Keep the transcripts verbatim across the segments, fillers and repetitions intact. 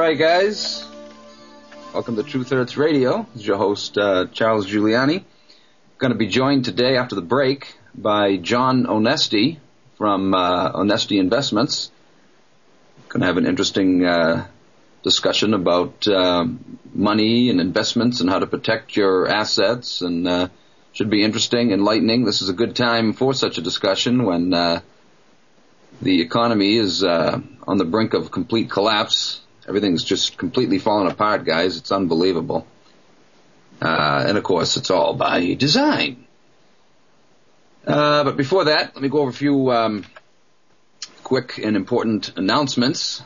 right, guys. Welcome to Truth Hurts Radio. This is your host, uh, Charles Giuliani. Going to be joined today after the break by John Onesti from uh, Onesti Investments. Going to have an interesting uh, discussion about uh, money and investments and how to protect your assets, and uh, should be interesting, enlightening. This is a good time for such a discussion when uh, the economy is uh, on the brink of complete collapse. Everything's just completely falling apart, guys. It's unbelievable. Uh, and, of course, it's all by design. Uh, but before that, let me go over a few um, quick and important announcements.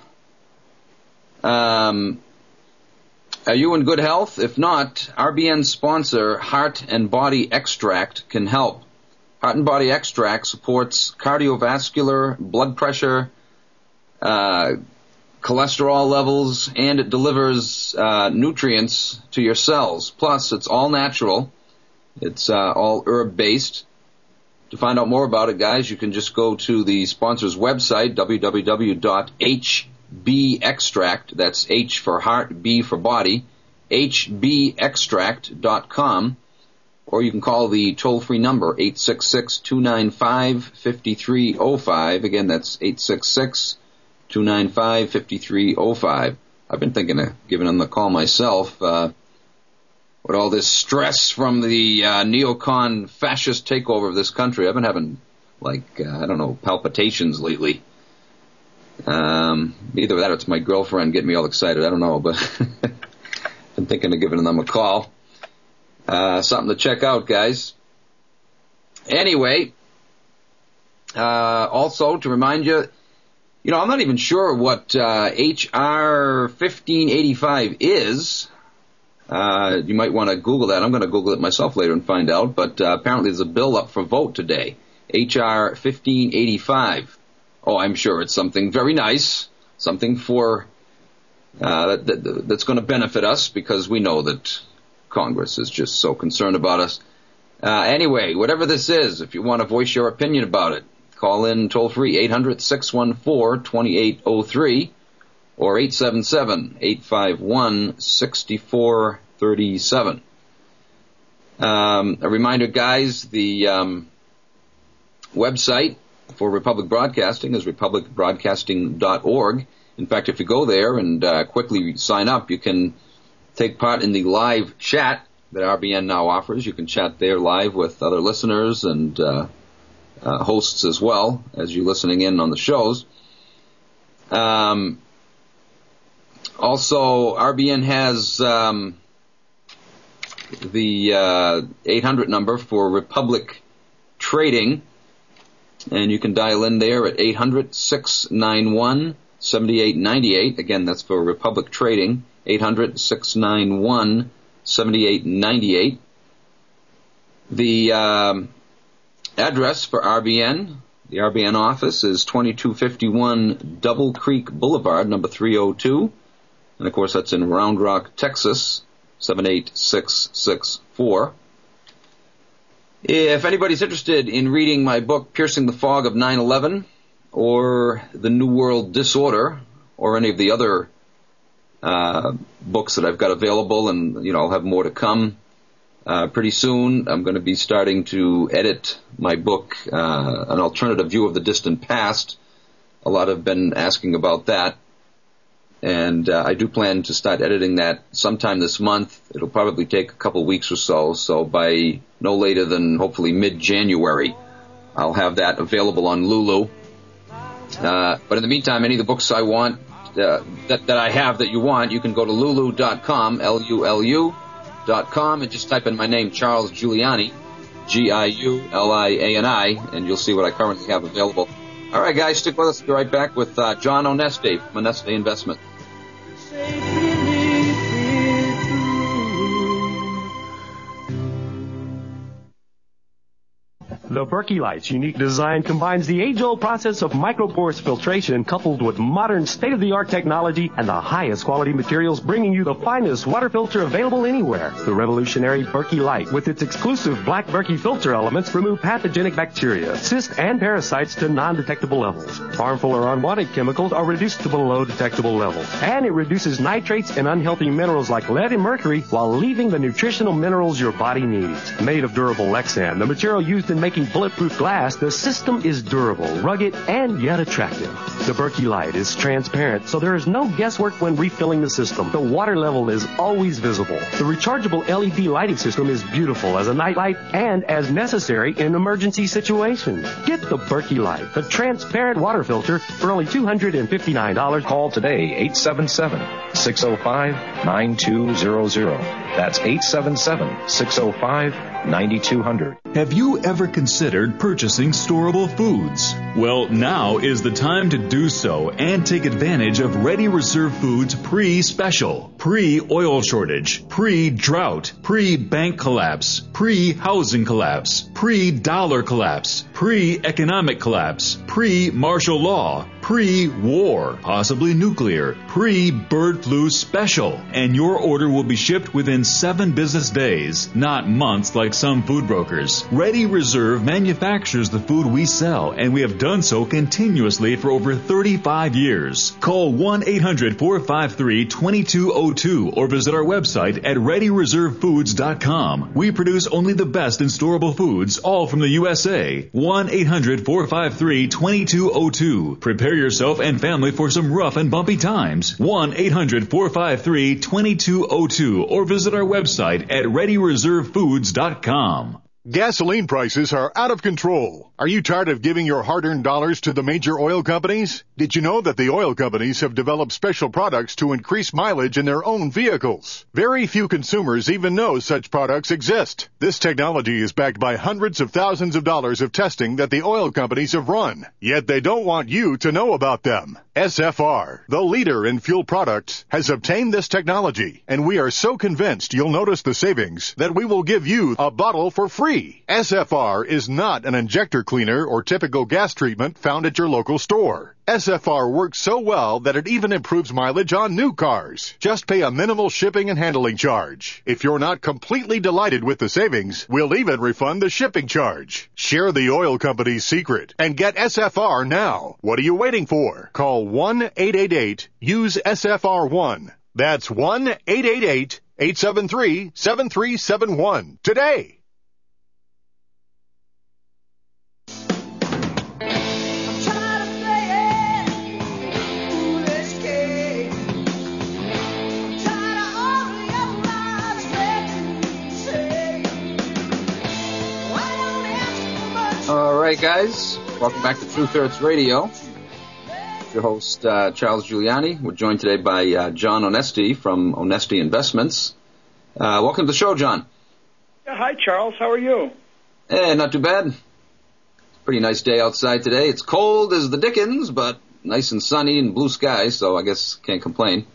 Um, are you in good health? If not, R B N sponsor Heart and Body Extract can help. Heart and Body Extract supports cardiovascular, blood pressure, uh, cholesterol levels, and it delivers uh, nutrients to your cells. Plus, it's all natural. It's uh, all herb-based. To find out more about it, guys, you can just go to the sponsor's website, w w w dot h b extract, that's H for heart, B for body, h b extract dot com, or you can call the toll-free number, eight six six, two nine five, five three zero five. Again, that's eight six six, two nine five, five three zero five. I've been thinking of giving them the call myself. Uh, with all this stress from the uh, neocon fascist takeover of this country, I've been having, like, uh, I don't know, palpitations lately. Um, either that or it's my girlfriend getting me all excited. I don't know, but I'm thinking of giving them a call. Uh, something to check out, guys. Anyway, uh, also to remind you, you know, I'm not even sure what uh, H R fifteen eighty-five is. Uh, you might want to Google that. I'm going to Google it myself later and find out. But uh, apparently there's a bill up for vote today. H R fifteen eighty-five. Oh, I'm sure it's something very nice, something for uh, that, that, that's going to benefit us, because we know that Congress is just so concerned about us. Uh, anyway, whatever this is, if you want to voice your opinion about it, call in toll-free, eight hundred, six one four, two eight zero three or eight seven seven, eight five one, six four three seven. Um, a reminder, guys, the um, website for Republic Broadcasting is republic broadcasting dot org. In fact, if you go there and uh, quickly sign up, you can take part in the live chat that R B N now offers. You can chat there live with other listeners and uh, uh, hosts as well as you listening in on the shows. Um, also, R B N has um, the uh, eight hundred number for Republic Trading. And you can dial in there at eight hundred, six nine one, seven eight nine eight. Again, that's for Republic Trading, eight hundred, six nine one, seven eight nine eight. The um, address for R B N, the R B N office, is twenty-two fifty-one Double Creek Boulevard, number three oh two. And, of course, that's in Round Rock, Texas, seven eight six six four. If anybody's interested in reading my book, Piercing the Fog of nine eleven, or The New World Disorder, or any of the other uh, books that I've got available, and, you know, I'll have more to come uh, pretty soon. I'm going to be starting to edit my book, uh, An Alternative View of the Distant Past. A lot have been asking about that. And uh, I do plan to start editing that sometime this month. It'll probably take a couple weeks or so. So by no later than hopefully mid-January, I'll have that available on Lulu. Uh, but in the meantime, any of the books I want, uh, that, that I have that you want, you can go to lulu dot com, L U L U dot com, and just type in my name, Charles Giuliani, G I U L I A N I, and you'll see what I currently have available. All right, guys, stick with us. We'll be right back with uh, John Onesti from Onesti Investment. The Berkey Light's unique design combines the age-old process of microporous filtration coupled with modern state-of-the-art technology and the highest quality materials, bringing you the finest water filter available anywhere. The revolutionary Berkey Light, with its exclusive black Berkey filter elements, remove pathogenic bacteria, cysts, and parasites to non-detectable levels. Harmful or unwanted chemicals are reduced to below detectable levels. And it reduces nitrates and unhealthy minerals like lead and mercury while leaving the nutritional minerals your body needs. Made of durable Lexan, the material used in making bulletproof glass, the system is durable, rugged, and yet attractive. The Berkey Light is transparent, so there is no guesswork when refilling the system. The water level is always visible. The rechargeable L E D lighting system is beautiful as a night light and as necessary in emergency situations. Get the Berkey Light, the transparent water filter, for only two hundred fifty-nine dollars. Call today, eight seven seven, six oh five, nine two zero zero. That's eight seven seven, six oh five, nine two zero zero. Have you ever considered purchasing storable foods? Well, now is the time to do so and take advantage of Ready Reserve Foods pre-special, pre-oil shortage, pre-drought, pre-bank collapse, pre-housing collapse, pre-dollar collapse, pre-economic collapse, pre-martial law, pre-war, possibly nuclear, pre-bird flu special. And your order will be shipped within seven business days, not months like some food brokers. Ready Reserve manufactures the food we sell, and we have done so continuously for over thirty-five years. Call one eight hundred, four five three, two two zero two or visit our website at ready reserve foods dot com. We produce only the best in storable foods, all from the U S A. one eight hundred, four five three, two two zero two. Prepare yourself and family for some rough and bumpy times. one eight hundred, four five three, two two zero two or visit our website at ready reserve foods dot com. Gasoline prices are out of control. Are you tired of giving your hard-earned dollars to the major oil companies? Did you know that the oil companies have developed special products to increase mileage in their own vehicles? Very few consumers even know such products exist. This technology is backed by hundreds of thousands of dollars of testing that the oil companies have run. Yet they don't want you to know about them. S F R, the leader in fuel products, has obtained this technology, and we are so convinced you'll notice the savings that we will give you a bottle for free. S F R is not an injector cleaner or typical gas treatment found at your local store. S F R works so well that it even improves mileage on new cars. Just pay a minimal shipping and handling charge. If you're not completely delighted with the savings, we'll even refund the shipping charge. Share the oil company's secret and get S F R now. What are you waiting for? Call one eight eight eight, use S F R one. That's one eight eight eight, eight seven three, seven three seven one today. All right, guys. Welcome back to Truth Hurts Radio. Your host, uh, Charles Giuliani. We're joined today by uh, John Onesti from Onesti Investments. Uh, welcome to the show, John. Yeah, hi, Charles. How are you? Eh, not too bad. Pretty nice day outside today. It's cold as the dickens, but nice and sunny and blue skies, so I guess can't complain.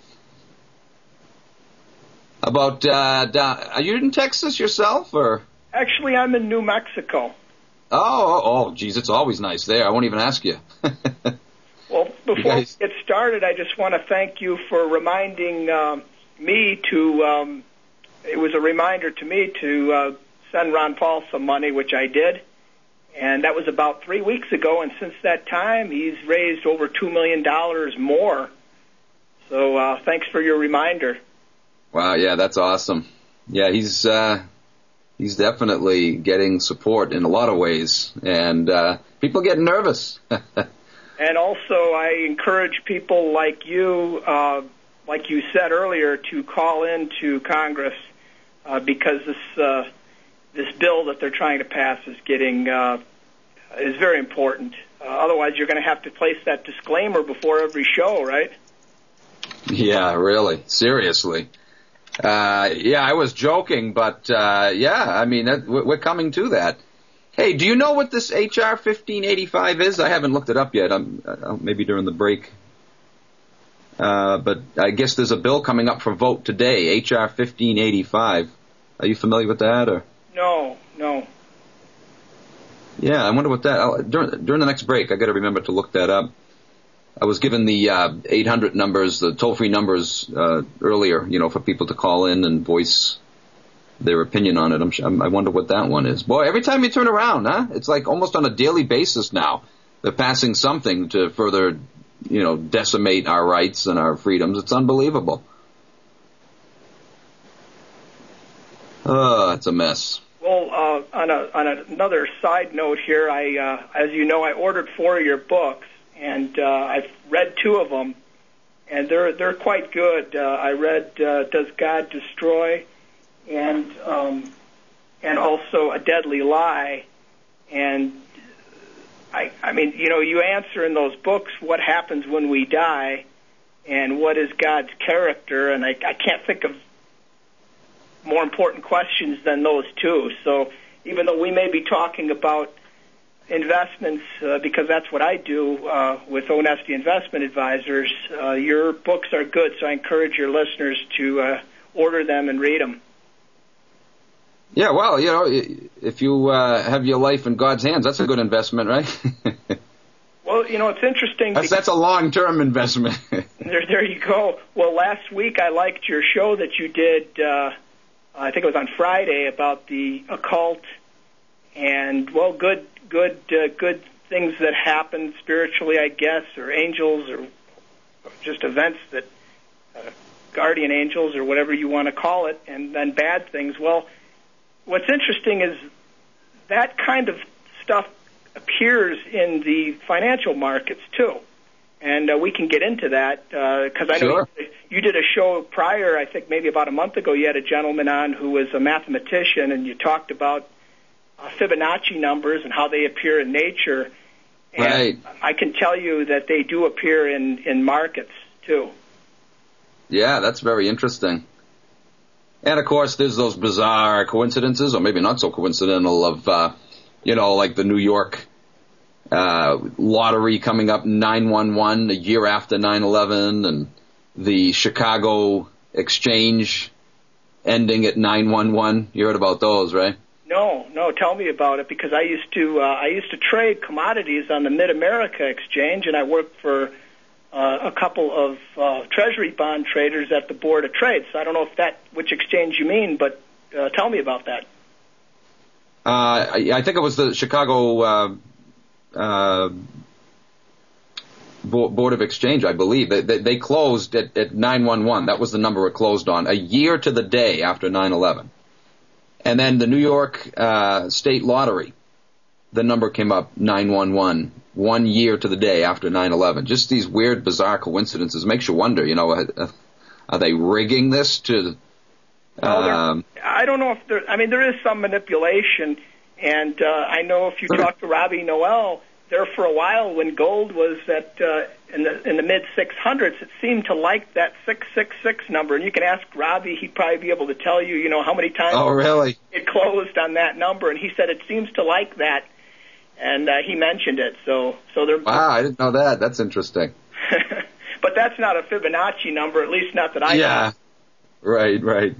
About, uh, down, are you in Texas yourself, or? Actually, I'm in New Mexico. Oh, oh, oh, geez, it's always nice there. I won't even ask you. Well, before guys... we get started, I just want to thank you for reminding um, me to, um, it was a reminder to me to uh, send Ron Paul some money, which I did. And that was about three weeks ago, and since that time, he's raised over two million dollars more. So uh, thanks for your reminder. Wow, yeah, that's awesome. Yeah, he's... Uh... He's definitely getting support in a lot of ways, and uh, people get nervous. And also, I encourage people like you, uh, like you said earlier, to call in to Congress uh, because this uh, this bill that they're trying to pass is getting uh, is very important. Uh, otherwise, you're going to have to place that disclaimer before every show, right? Yeah, really, seriously. Uh, yeah, I was joking, but, uh, yeah, I mean, that, we're coming to that. Hey, do you know what this H R fifteen eighty-five is? I haven't looked it up yet. I'm, uh, maybe during the break. Uh, but I guess there's a bill coming up for vote today, H R fifteen eighty-five. Are you familiar with that, or? No, no. Yeah, I wonder what that, I'll, during, during the next break, I got to remember to look that up. I was given the uh, eight hundred numbers, the toll-free numbers uh, earlier, you know, for people to call in and voice their opinion on it. I'm, I wonder what that one is. Boy, every time you turn around, huh? It's like almost on a daily basis now. They're passing something to further, you know, decimate our rights and our freedoms. It's unbelievable. Oh, it's a mess. Well, uh, on, a, on a, another side note here, I, uh, as you know, I ordered four of your books, and uh, I've read two of them, and they're they're quite good. Uh, I read uh, Does God Destroy, and um, and also A Deadly Lie, and I I mean, you know, you answer in those books what happens when we die, and what is God's character, and I, I can't think of more important questions than those two. So even though we may be talking about investments, uh, because that's what I do uh, with Onesti Investment Advisors, uh, your books are good, so I encourage your listeners to uh, order them and read them. Yeah, well, you know, if you uh, have your life in God's hands, that's a good investment, right? Well, you know, it's interesting. That's, that's a long-term investment. there, there you go. Well, last week I liked your show that you did, uh, I think it was on Friday, about the occult and, well, good good, uh, good things that happen spiritually, I guess, or angels, or just events that, uh, guardian angels, or whatever you want to call it, and then bad things. Well, what's interesting is that kind of stuff appears in the financial markets, too. And uh, we can get into that, because uh, I know sure. you, you did a show prior, I think maybe about a month ago, you had a gentleman on who was a mathematician, and you talked about uh, Fibonacci numbers and how they appear in nature. And right. I can tell you that they do appear in, in markets, too. Yeah, that's very interesting. And, of course, there's those bizarre coincidences, or maybe not so coincidental, of, uh, you know, like the New York uh, lottery coming up nine one one, a year after nine eleven, and the Chicago exchange ending at nine one one. You heard about those, right? No, no. Tell me about it, because I used to uh, I used to trade commodities on the Mid-America Exchange, and I worked for uh, a couple of uh, Treasury bond traders at the Board of Trade. So I don't know if that which exchange you mean, but uh, tell me about that. Uh, I, I think it was the Chicago uh, uh, Board of Exchange, I believe. They, they, they closed at, at nine one one. That was the number it closed on, a year to the day after nine eleven. And then the New York uh, State Lottery, the number came up nine one one, one year to the day after nine eleven. Just these weird, bizarre coincidences. Makes you wonder, you know, are they rigging this to... Um, well, I don't know if there, I mean, there is some manipulation, and uh, I know if you talk to Robbie Noel, there for a while when gold was at uh, in the in the mid six hundreds, it seemed to like that six six six number, and you can ask Robbie; he'd probably be able to tell you, you know, how many times oh, really? it closed on that number, and he said it seems to like that, and uh, he mentioned it. So, so there. Wow, I didn't know that. That's interesting. But that's not a Fibonacci number, at least not that I yeah. know. Yeah, right, right.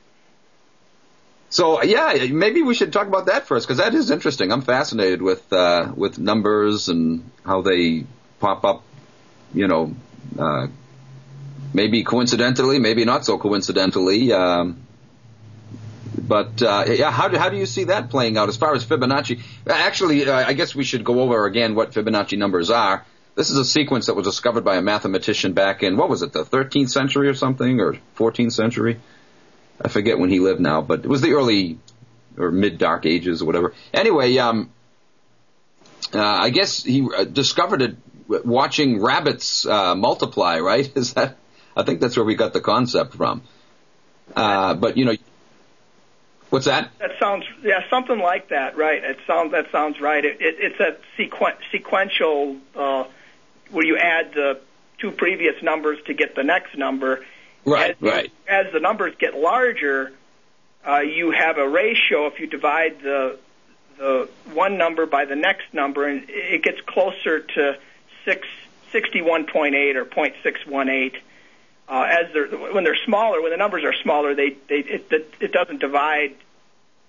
So, yeah, maybe we should talk about that first, because that is interesting. I'm fascinated with uh, with numbers and how they pop up, you know, uh, maybe coincidentally, maybe not so coincidentally. Um, but, uh, yeah, how do, how do you see that playing out as far as Fibonacci? Actually, uh, I guess we should go over again what Fibonacci numbers are. This is a sequence that was discovered by a mathematician back in, what was it, the thirteenth century or something, or fourteenth century? I forget when he lived now, but it was the early or mid-dark ages or whatever. Anyway, um, uh, I guess he discovered it watching rabbits uh, multiply, right? Is that? I think that's where we got the concept from. Uh, but, you know, what's that? That sounds, yeah, something like that, right. It sounds, that sounds right. It, it, it's a sequen- sequential, uh, where you add the two previous numbers to get the next number. Right, as, right. As the numbers get larger, uh, you have a ratio. If you divide the the one number by the next number, and it gets closer to six, sixty-one point eight or zero point six one eight. Uh, as they're when they're smaller, when the numbers are smaller, they they it it doesn't divide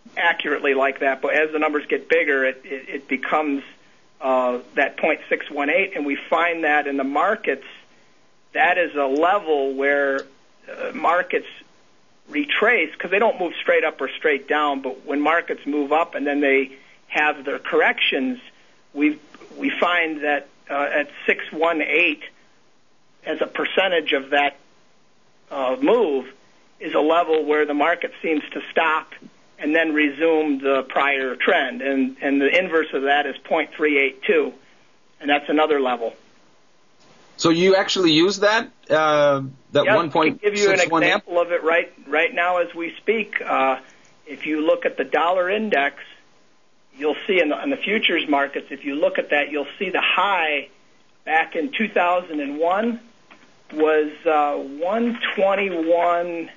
accurately like that, but as the numbers get bigger, it, it, it becomes uh, that point six one eight, and we find that in the markets, that is a level where uh, markets retrace, because they don't move straight up or straight down, but when markets move up and then they have their corrections, we we find that uh, at six one eight, as a percentage of that uh, move, is a level where the market seems to stop and then resume the prior trend. And, and the inverse of that is point three eight two, and that's another level. So you actually use that, uh, that yes, one point six one eight? I can give you an example of it right, right now as we speak. Uh, if you look at the dollar index, you'll see in the, in the futures markets, if you look at that, you'll see the high back in two thousand one was uh, one twenty-one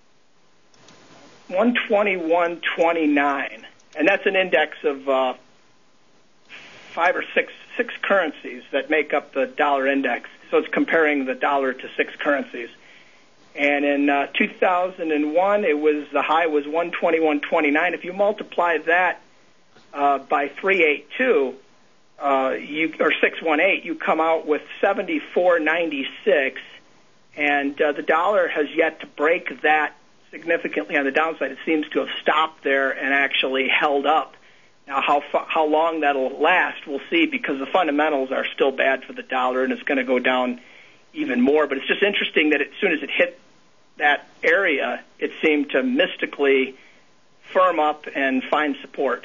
twenty-nine, and that's an index of uh, five or six six currencies that make up the dollar index. So it's comparing the dollar to six currencies. And in uh, two thousand one, it was the high was one twenty-one twenty-nine. If you multiply that uh, by three eighty-two, uh, you or six one eight, you come out with seventy-four ninety-six, and uh, the dollar has yet to break that significantly on the downside. It seems to have stopped there and actually held up. Now, how fa- how long that'll last, we'll see, because the fundamentals are still bad for the dollar, and it's going to go down even more. But it's just interesting that as soon as it hit that area, it seemed to mystically firm up and find support.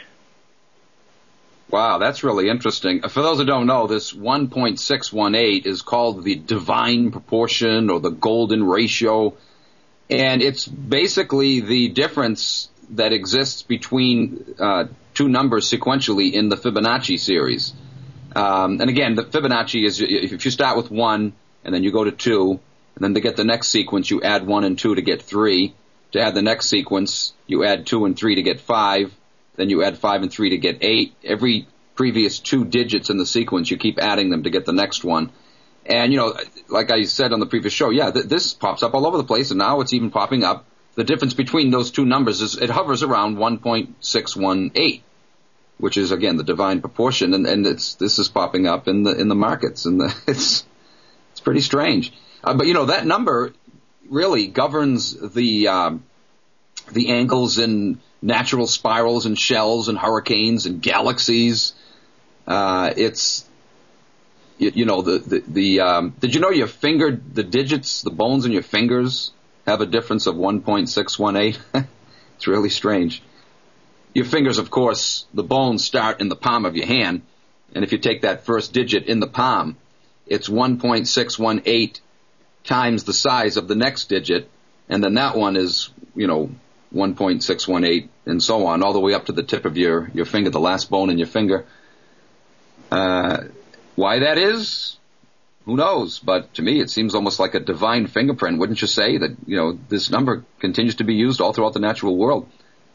Wow, that's really interesting. For those who don't know, this one point six one eight is called the divine proportion or the golden ratio, and it's basically the difference that exists between uh, two numbers sequentially in the Fibonacci series. Um, and again, the Fibonacci is if you start with one and then you go to two, and then to get the next sequence, you add one and two to get three. To add the next sequence, you add two and three to get five. Then you add five and three to get eight. Every previous two digits in the sequence, you keep adding them to get the next one. And, you know, like I said on the previous show, yeah, th- this pops up all over the place, and now it's even popping up. The difference between those two numbers is it hovers around one point six one eight, which is, again, the divine proportion, and, and it's this is popping up in the in the markets, and the, it's it's pretty strange. Uh, but, you know, that number really governs the um, the angles in natural spirals and shells and hurricanes and galaxies. Uh, it's, you, you know, the, the, the um, did you know your finger, the digits, the bones in your fingers have a difference of one point six one eight? It's really strange. Your fingers, of course, the bones start in the palm of your hand, and if you take that first digit in the palm, it's one point six one eight times the size of the next digit, and then that one is, you know, one point six one eight, and so on, all the way up to the tip of your, your finger, the last bone in your finger. Uh, why that is, who knows? But to me, it seems almost like a divine fingerprint, wouldn't you say? That, you know, this number continues to be used all throughout the natural world.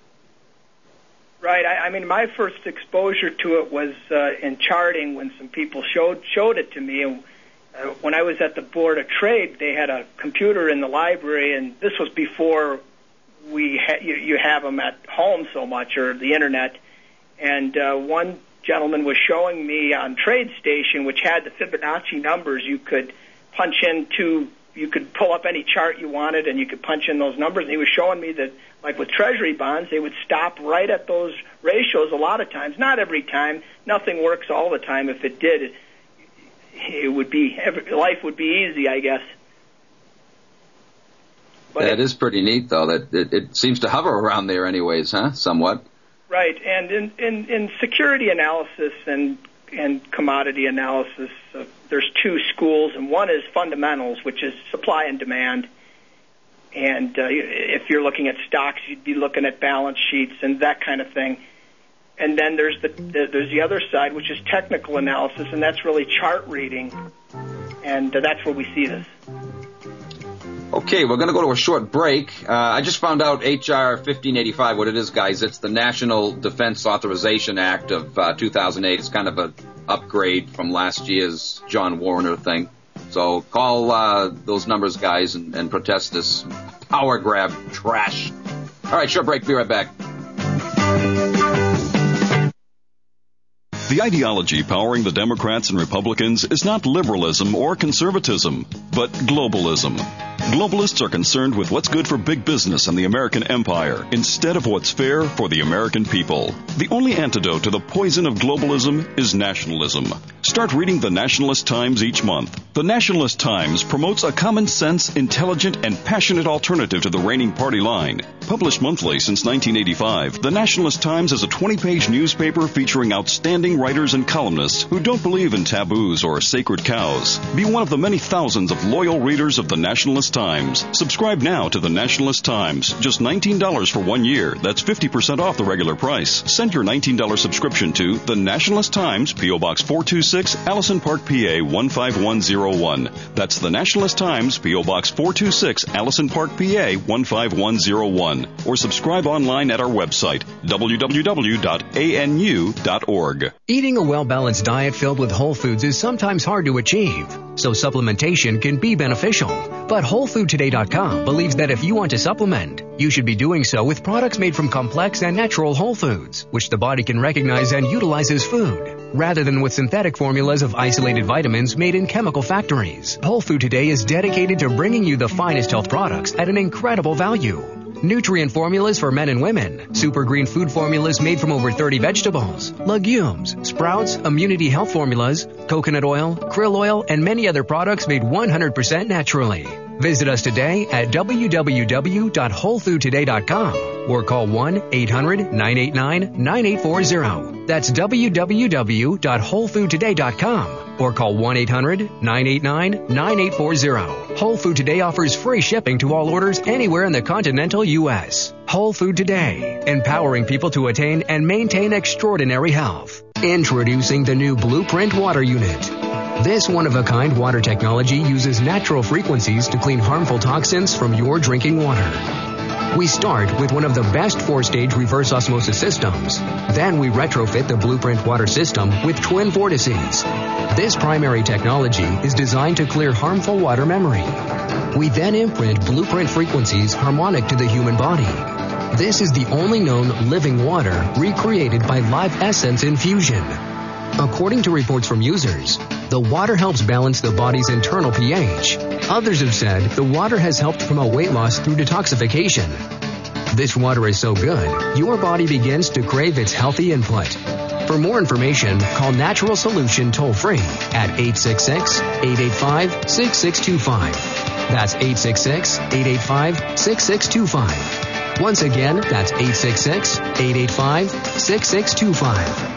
Right. I, I mean, my first exposure to it was uh, in charting when some people showed showed it to me. And uh, when I was at the Board of Trade, they had a computer in the library, and this was before we ha- you, you have them at home so much, or the internet. And uh, one gentleman was showing me on TradeStation, which had the Fibonacci numbers. You could punch into, you could pull up any chart you wanted, and you could punch in those numbers. And he was showing me that, like with Treasury bonds, they would stop right at those ratios a lot of times. Not every time. Nothing works all the time. If it did, it, it would be, life would be easy, I guess. But that it, is pretty neat, though, that it, it seems to hover around there anyways, huh, somewhat. Right, and in, in, in security analysis and, and commodity analysis, uh, there's two schools, and one is fundamentals, which is supply and demand. And uh, if you're looking at stocks, you'd be looking at balance sheets and that kind of thing. And then there's the, the there's the other side, which is technical analysis, and that's really chart reading. And uh, that's where we see this. Okay, we're going to go to a short break. Uh, I just found out H R fifteen eighty-five, what it is, guys. It's the National Defense Authorization Act of uh, two thousand eight. It's kind of an upgrade from last year's John Warner thing. So call uh, those numbers, guys, and, and protest this power grab trash. All right, short break. Be right back. The ideology powering the Democrats and Republicans is not liberalism or conservatism, but globalism. Globalists are concerned with what's good for big business and the American empire instead of what's fair for the American people. The only antidote to the poison of globalism is nationalism. Start reading the Nationalist Times each month. The Nationalist Times promotes a common sense, intelligent, and passionate alternative to the reigning party line. Published monthly since nineteen eighty-five, the Nationalist Times is a twenty-page newspaper featuring outstanding writers and columnists who don't believe in taboos or sacred cows. Be one of the many thousands of loyal readers of the Nationalist Times. Subscribe now to the Nationalist Times. Just nineteen dollars for one year. That's fifty percent off the regular price. Send your nineteen dollars subscription to the Nationalist Times, P O. Box four two six, Allison Park, P A one five one zero one. That's the Nationalist Times, P O. Box four two six, Allison Park, P A one five one zero one. Or subscribe online at our website, w w w dot a n u dot org. Eating a well-balanced diet filled with whole foods is sometimes hard to achieve, so supplementation can be beneficial. But whole food today dot com believes that if you want to supplement, you should be doing so with products made from complex and natural whole foods, which the body can recognize and utilize as food, rather than with synthetic formulas of isolated vitamins made in chemical factories. Whole Food Today is dedicated to bringing you the finest health products at an incredible value. Nutrient formulas for men and women, super green food formulas made from over thirty vegetables, legumes, sprouts, immunity health formulas, coconut oil, krill oil, and many other products made one hundred percent naturally. Visit us today at w w w dot whole food today dot com or call one eight hundred nine eight nine nine eight four zero. That's w w w dot whole food today dot com or call one eight hundred nine eight nine nine eight four zero. Whole Food Today offers free shipping to all orders anywhere in the continental U S. Whole Food Today, empowering people to attain and maintain extraordinary health. Introducing the new Blueprint Water Unit. This one-of-a-kind water technology uses natural frequencies to clean harmful toxins from your drinking water. We start with one of the best four-stage reverse osmosis systems. Then we retrofit the Blueprint water system with twin vortices. This primary technology is designed to clear harmful water memory. We then imprint Blueprint frequencies harmonic to the human body. This is the only known living water recreated by Live Essence infusion. According to reports from users, the water helps balance the body's internal pH. Others have said the water has helped promote weight loss through detoxification. This water is so good, your body begins to crave its healthy input. For more information, call Natural Solution toll-free at eight six six, eight eight five, six six two five. That's eight six six, eight eight five, six six two five. Once again, that's eight six six, eight eight five, six six two five.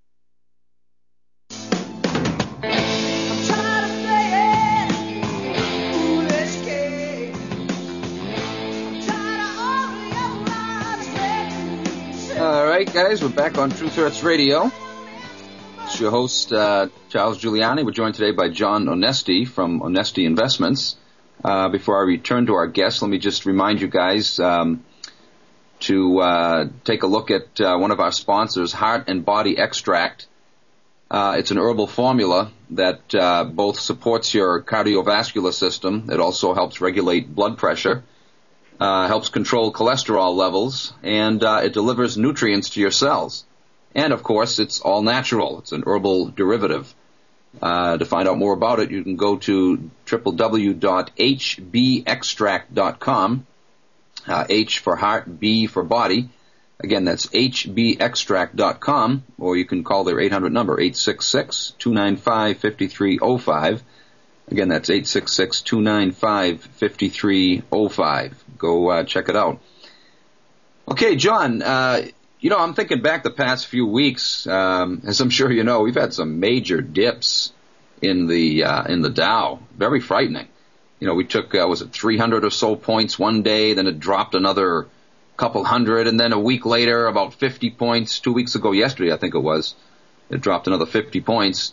All right, guys, we're back on Truth Hurts Radio. It's your host, uh, Charles Giuliani. We're joined today by John Onesti from Onesti Investments. Uh, before I return to our guest, let me just remind you guys um, to uh, take a look at uh, one of our sponsors, Heart and Body Extract. Uh, it's an herbal formula that uh, both supports your cardiovascular system. It also helps regulate blood pressure. Uh, helps control cholesterol levels, and uh, it delivers nutrients to your cells. And, of course, it's all natural. It's an herbal derivative. Uh, to find out more about it, you can go to w w w dot h b extract dot com, uh, H for heart, B for body. Again, that's h b extract dot com, or you can call their eight hundred number, eight six six, two nine five, five three zero five. Again, that's eight six six, two nine five, five three zero five. Go uh, check it out. Okay, John, uh, you know, I'm thinking back the past few weeks. Um, as I'm sure you know, we've had some major dips in the uh, in the Dow. Very frightening. You know, we took, uh, was it three hundred or so points one day, then it dropped another couple hundred, and then a week later, about fifty points. Two weeks ago yesterday, I think it was, it dropped another fifty points.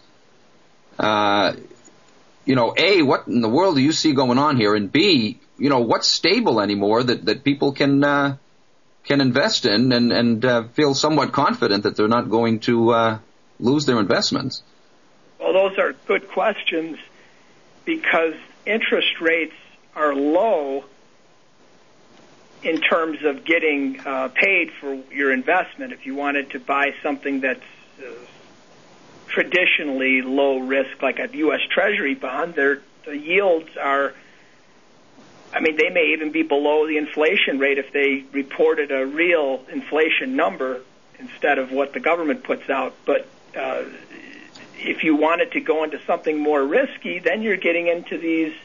Uh, you know, A, what in the world do you see going on here? And B, you know, what's stable anymore that, that people can uh, can invest in and, and uh, feel somewhat confident that they're not going to uh, lose their investments? Well, those are good questions because interest rates are low in terms of getting uh, paid for your investment. If you wanted to buy something that's uh, traditionally low risk, like a U S Treasury bond. Their the yields are, I mean, they may even be below the inflation rate if they reported a real inflation number instead of what the government puts out. But uh, if you wanted to go into something more risky, then you're getting into these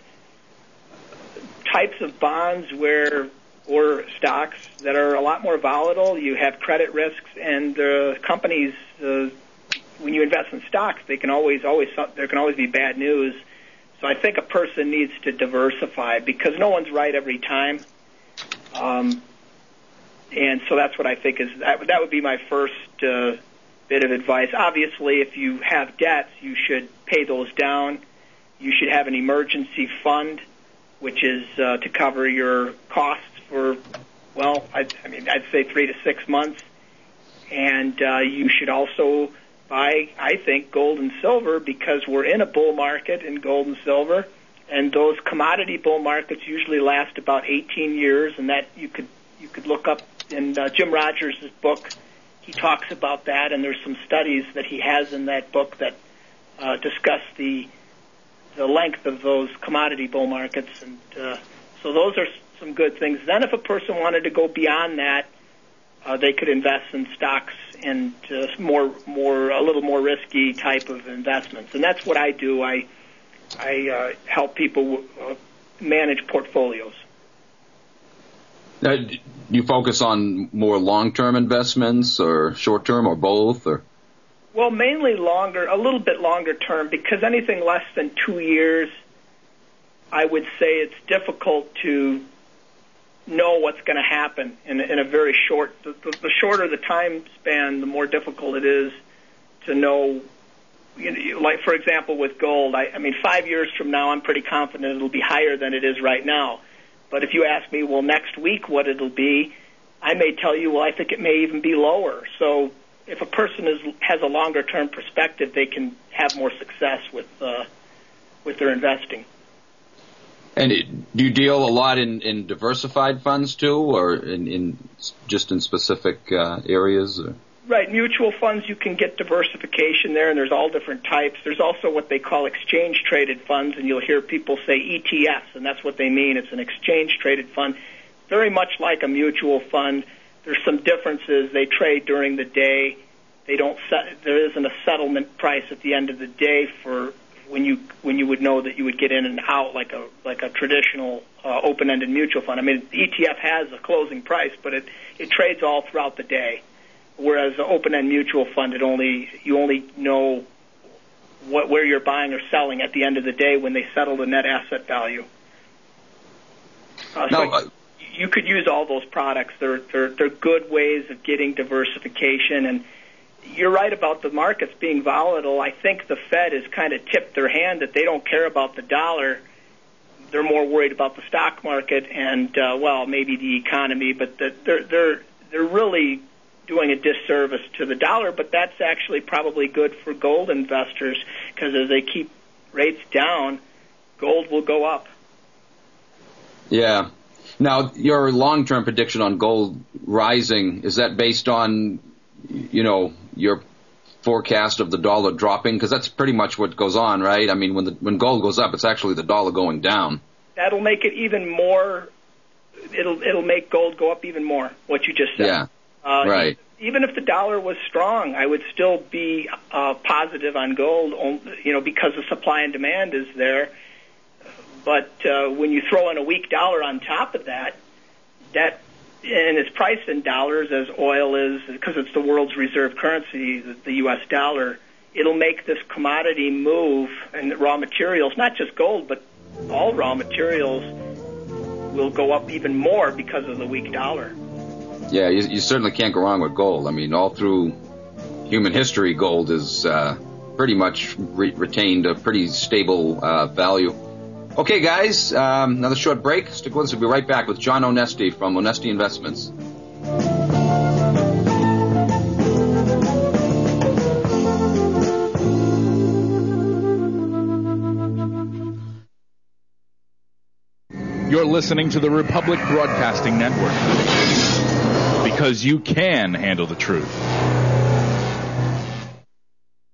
types of bonds where, or stocks that are a lot more volatile. You have credit risks, and the companies, uh, when you invest in stocks, they can always, always, there can always be bad news. So I think a person needs to diversify because no one's right every time. Um, and so that's what I think is, that, that would be my first uh, bit of advice. Obviously, if you have debts, you should pay those down. You should have an emergency fund, which is uh, to cover your costs for, well, I, I mean, I'd say three to six months. And uh, you should also buy, I think, gold and silver because we're in a bull market in gold and silver. And those commodity bull markets usually last about eighteen years, and that you could you could look up in uh, Jim Rogers' book. He talks about that, and there's some studies that he has in that book that uh, discuss the the length of those commodity bull markets. And uh, so those are some good things. Then if a person wanted to go beyond that, uh, they could invest in stocks and uh, more, more, a little more risky type of investments. And that's what I do. I, I uh, help people uh, manage portfolios. Now, do you focus on more long-term investments or short-term or both? Or? Well, mainly longer, a little bit longer term, because anything less than two years, I would say it's difficult to know what's going to happen in, in a very short, the, the, the shorter the time span, the more difficult it is to know. You know, like, for example, with gold, I, I mean, five years from now, I'm pretty confident it'll be higher than it is right now. But if you ask me, well, next week what it'll be, I may tell you, well, I think it may even be lower. So if a person is, has a longer-term perspective, they can have more success with uh, with their investing. And it, do you deal a lot in, in diversified funds too, or in, in just in specific uh, areas? Or? Right, mutual funds, you can get diversification there, and there's all different types. There's also what they call exchange-traded funds, and you'll hear people say E T Fs, and that's what they mean. It's an exchange-traded fund, very much like a mutual fund. There's some differences. They trade during the day. They don't. Set, there isn't a settlement price at the end of the day for when you when you would know that you would get in and out like a like a traditional uh, open-ended mutual fund. I mean, the E T F has a closing price, but it it trades all throughout the day. Whereas an open-end mutual fund, it only you only know what where you're buying or selling at the end of the day when they settle the net asset value. Uh, so no, uh, you could use all those products. They're they're they're good ways of getting diversification. And you're right about the markets being volatile. I think the Fed has kind of tipped their hand that they don't care about the dollar. They're more worried about the stock market and uh, well, maybe the economy. But the, they're they're they're really doing a disservice to the dollar, but that's actually probably good for gold investors because as they keep rates down, gold will go up. Yeah. Now, your long-term prediction on gold rising, is that based on, you know, your forecast of the dollar dropping? Because that's pretty much what goes on, right? I mean, when the, when gold goes up, it's actually the dollar going down. That'll make it even more, it'll it'll make gold go up even more, what you just said. Yeah. Uh, right. Even if the dollar was strong, I would still be uh, positive on gold, you know, because the supply and demand is there. But uh, when you throw in a weak dollar on top of that, that and it's priced in dollars as oil is, because it's the world's reserve currency, the, the U S dollar, it'll make this commodity move and raw materials, not just gold, but all raw materials will go up even more because of the weak dollar. Yeah, you, you certainly can't go wrong with gold. I mean, all through human history, gold has uh, pretty much re- retained a pretty stable uh, value. Okay, guys, um, another short break. Stick with us. We'll be right back with John Onesti from Onesti Investments. You're listening to the Republic Broadcasting Network. Because you can handle the truth.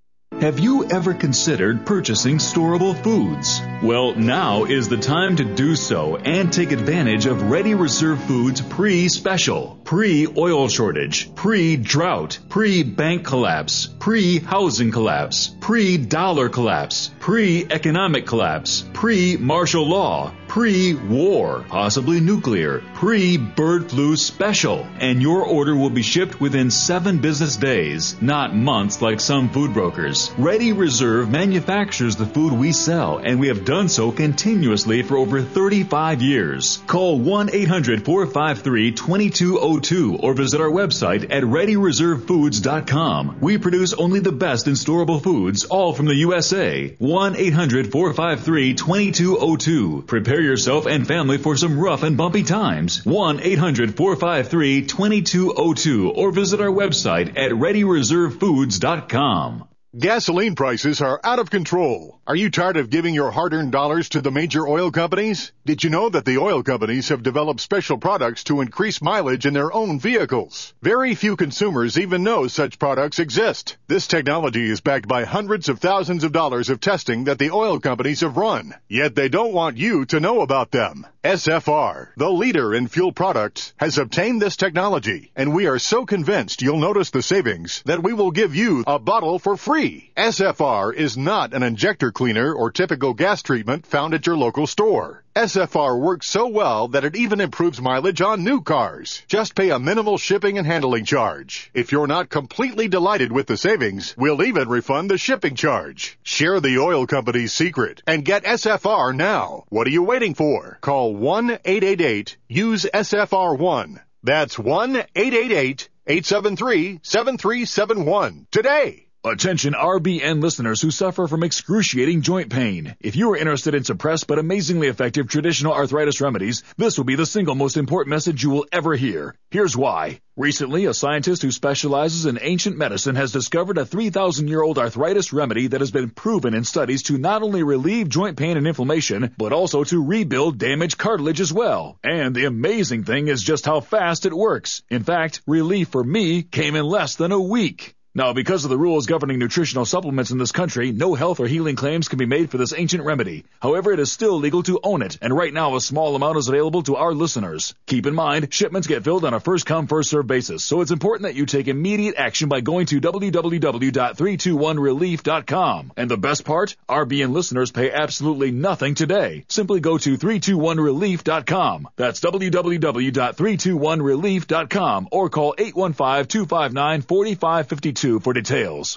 Have you ever considered purchasing storable foods? Well, now is the time to do so and take advantage of Ready Reserve Foods pre-special, pre-oil shortage, pre-drought, pre-bank collapse, pre-housing collapse, pre-dollar collapse, pre-economic collapse, pre-martial law, pre-war, possibly nuclear, pre-bird flu special. And your order will be shipped within seven business days, not months like some food brokers. Ready Reserve manufactures the food we sell, and we have done so continuously for over thirty-five years. Call one eight hundred four five three two two zero two or visit our website at ready reserve foods dot com. We produce only the best in storable foods, all from the U S A. one eight hundred four five three two two zero two. Prepare yourself and family for some rough and bumpy times. one eight hundred four five three two two zero two or visit our website at ready reserve foods dot com. Gasoline prices are out of control. Are you tired of giving your hard-earned dollars to the major oil companies? Did you know that the oil companies have developed special products to increase mileage in their own vehicles? Very few consumers even know such products exist. This technology is backed by hundreds of thousands of dollars of testing that the oil companies have run. Yet they don't want you to know about them. S F R, the leader in fuel products, has obtained this technology, and we are so convinced you'll notice the savings that we will give you a bottle for free. S F R is not an injector cleaner or typical gas treatment found at your local store. S F R works so well that it even improves mileage on new cars. Just pay a minimal shipping and handling charge. If you're not completely delighted with the savings, we'll even refund the shipping charge. Share the oil company's secret and get S F R now. What are you waiting for? Call one eight eight eight use S F R one. That's one eight eight eight eight seven three seven three seven one today. Attention R B N listeners who suffer from excruciating joint pain. If you are interested in suppressed but amazingly effective traditional arthritis remedies, this will be the single most important message you will ever hear. Here's why. Recently, a scientist who specializes in ancient medicine has discovered a three thousand year old arthritis remedy that has been proven in studies to not only relieve joint pain and inflammation, but also to rebuild damaged cartilage as well. And the amazing thing is just how fast it works. In fact, relief for me came in less than a week. Now, because of the rules governing nutritional supplements in this country, no health or healing claims can be made for this ancient remedy. However, it is still legal to own it, and right now a small amount is available to our listeners. Keep in mind, shipments get filled on a first-come, first-served basis, so it's important that you take immediate action by going to w w w dot three two one relief dot com. And the best part? R B N listeners pay absolutely nothing today. Simply go to three two one relief dot com. That's w w w dot three two one relief dot com or call eight one five, two five nine, four five five two for details.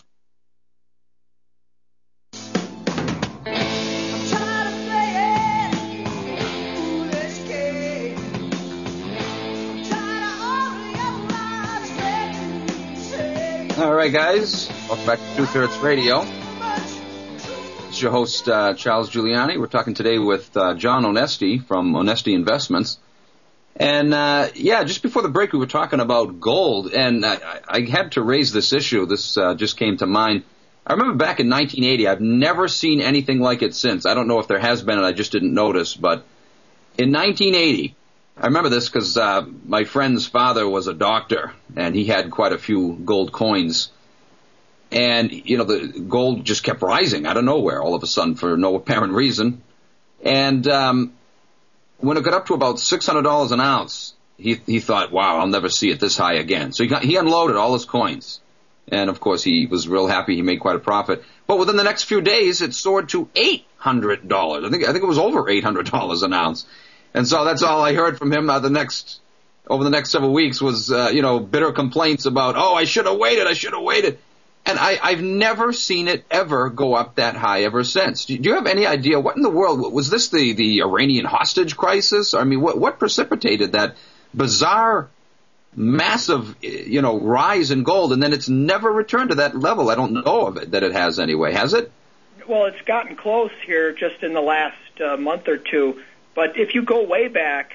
All right, guys. Welcome back to Two-Thirds Radio. It's your host, uh, Charles Giuliani. We're talking today with uh, John Onesti from Onesti Investments. And, uh, yeah, just before the break, we were talking about gold, and I, I had to raise this issue. This uh, just came to mind. I remember back in nineteen eighty, I've never seen anything like it since. I don't know if there has been, and I just didn't notice, but in nineteen eighty, I remember this because uh, my friend's father was a doctor, and he had quite a few gold coins. And, you know, the gold just kept rising out of nowhere all of a sudden for no apparent reason. And, um... when it got up to about six hundred dollars an ounce, he he thought, wow, I'll never see it this high again. So he got, he unloaded all his coins. And, of course, he was real happy. He made quite a profit. But within the next few days, it soared to eight hundred dollars. I think I think it was over eight hundred dollars an ounce. And so that's all I heard from him uh, the next over the next several weeks was, uh, you know, bitter complaints about, oh, I should have waited, I should have waited. And I, I've never seen it ever go up that high ever since. Do you have any idea what in the world, was this the, the Iranian hostage crisis? I mean, what, what precipitated that bizarre, massive, you know, rise in gold, and then it's never returned to that level? I don't know of it, that it has anyway. Has it? Well, it's gotten close here just in the last uh, month or two. But if you go way back,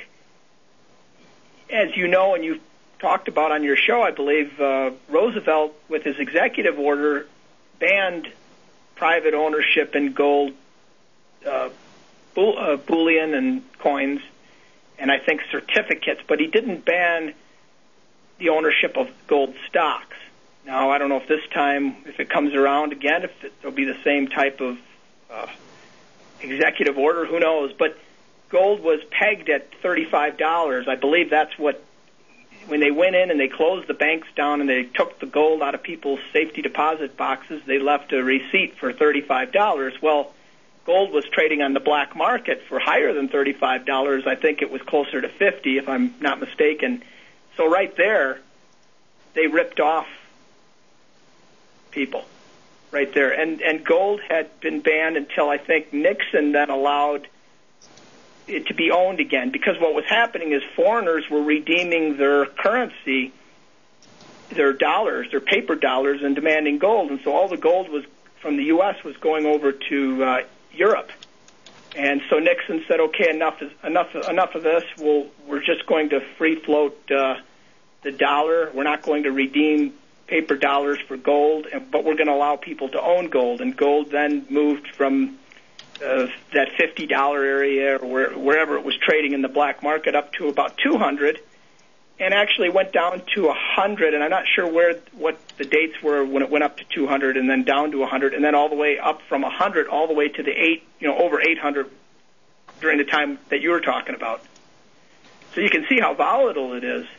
as you know, and you've talked about on your show, I believe, uh, Roosevelt, with his executive order, banned private ownership in gold, uh, bull, uh, bullion and coins, and I think certificates, but he didn't ban the ownership of gold stocks. Now, I don't know if this time, if it comes around again, if it, there'll be the same type of uh, executive order, who knows. But gold was pegged at thirty-five dollars. I believe that's what, when they went in and they closed the banks down and they took the gold out of people's safety deposit boxes, they left a receipt for thirty-five dollars. Well, gold was trading on the black market for higher than thirty-five dollars. I think it was closer to fifty dollars, if I'm not mistaken. So right there, they ripped off people right there. And, and gold had been banned until I think Nixon then allowed it to be owned again, because what was happening is foreigners were redeeming their currency, their dollars, their paper dollars, and demanding gold. And so all the gold was from the U S was going over to uh, Europe. And so Nixon said, okay, enough is, enough enough of this. We'll, we're just going to free float uh, the dollar. We're not going to redeem paper dollars for gold, but we're going to allow people to own gold. And gold then moved from uh, that fifty dollars area, or where, wherever it was trading in the black market, up to about two hundred dollars, and actually went down to one hundred dollars. And I'm not sure where what the dates were when it went up to two hundred dollars and then down to one hundred dollars, and then all the way up from one hundred dollars all the way to the eight, you know, over eight hundred dollars during the time that you were talking about. So you can see how volatile it is.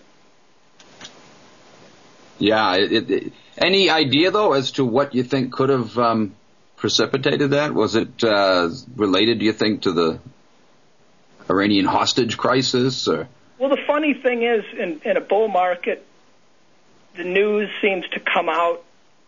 Yeah. It, it, any idea, though, as to what you think could have um, precipitated that? Was it uh, related, do you think, to the Iranian hostage crisis? Or? Well, the funny thing is, in, in a bull market, the news seems to come out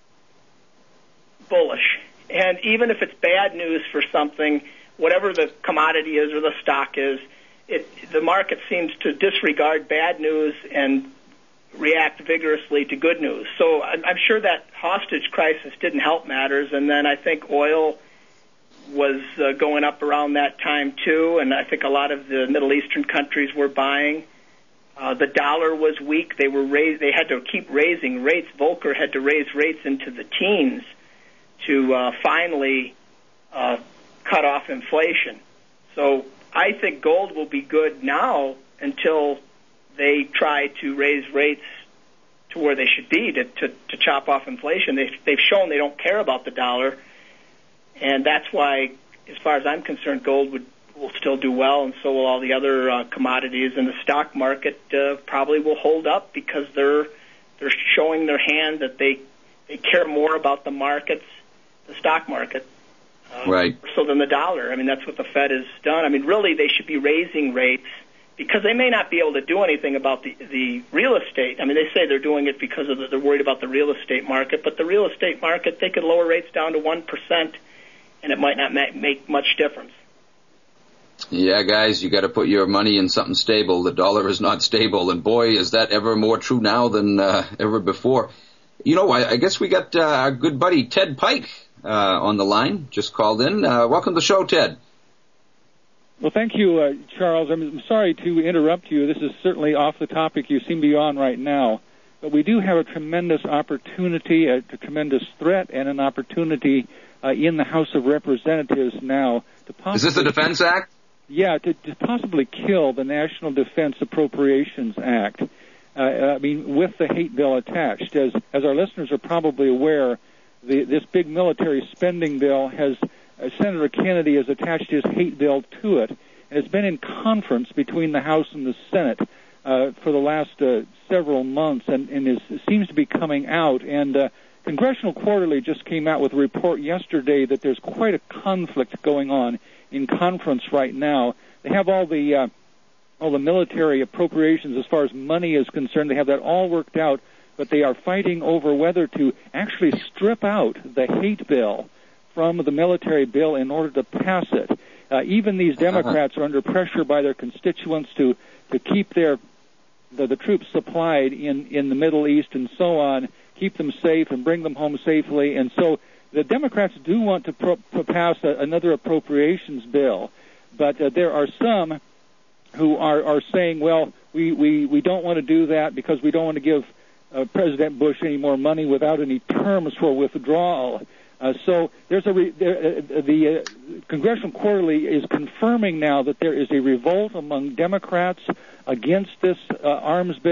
bullish. And even if it's bad news for something, whatever the commodity is or the stock is, it, the market seems to disregard bad news and react vigorously to good news. So I'm sure that hostage crisis didn't help matters, and then I think oil was uh, going up around that time too, and I think a lot of the Middle Eastern countries were buying. Uh, the dollar was weak. They were raised, they had to keep raising rates. Volcker had to raise rates into the teens to uh, finally uh, cut off inflation. So I think gold will be good now until they try to raise rates to where they should be to, to, to chop off inflation. They've, they've shown they don't care about the dollar, and that's why, as far as I'm concerned, gold would will still do well, and so will all the other uh, commodities. And the stock market uh, probably will hold up because they're they're showing their hand that they they care more about the markets, the stock market, uh, right, so than the dollar. I mean, that's what the Fed has done. I mean, really, they should be raising rates, because they may not be able to do anything about the, the real estate. I mean, they say they're doing it because of the, they're worried about the real estate market, but the real estate market, they could lower rates down to one percent, and it might not ma- make much difference. Yeah, guys, you got to put your money in something stable. The dollar is not stable, and boy, is that ever more true now than uh, ever before. You know, I, I guess we got uh, our good buddy Ted Pike uh, on the line, just called in. Uh, welcome to the show, Ted. Well, thank you, uh, Charles. I'm sorry to interrupt you. This is certainly off the topic you seem to be on right now. But we do have a tremendous opportunity, a, a tremendous threat, and an opportunity uh, in the House of Representatives now. To possibly, is this the Defense Act? Yeah, to, to possibly kill the National Defense Appropriations Act. Uh, I mean, with the hate bill attached. As, as our listeners are probably aware, the, this big military spending bill has... Uh, Senator Kennedy has attached his hate bill to it, and it's been in conference between the House and the Senate uh, for the last uh, several months, and, and is, seems to be coming out. And uh, Congressional Quarterly just came out with a report yesterday that there's quite a conflict going on in conference right now. They have all the uh, all the military appropriations as far as money is concerned. They have that all worked out, but they are fighting over whether to actually strip out the hate bill from the military bill in order to pass it. Uh, even these Democrats are under pressure by their constituents to, to keep their the, the troops supplied in, in the Middle East and so on, keep them safe and bring them home safely. And so the Democrats do want to pro- to pass a, another appropriations bill, but uh, there are some who are, are saying, well, we, we, we don't want to do that because we don't want to give uh, President Bush any more money without any terms for withdrawal. Uh, so there's a re- there, uh, the uh, Congressional Quarterly is confirming now that there is a revolt among Democrats against this uh, arms bill.